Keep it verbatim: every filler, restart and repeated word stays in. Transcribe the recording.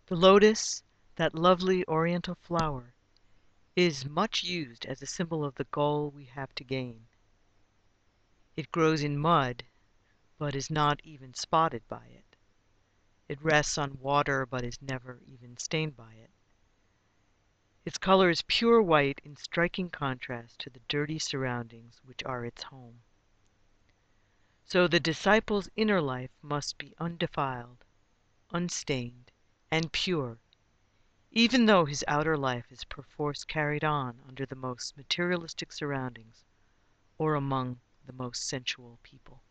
The lotus, that lovely oriental flower, is much used as a symbol of the goal we have to gain. It grows in mud, but is not even spotted by it. It rests on water, but is never even stained by it. Its color is pure white in striking contrast to the dirty surroundings which are its home. So the disciple's inner life must be undefiled, unstained, and pure, even though his outer life is perforce carried on under the most materialistic surroundings or among the most sensual people.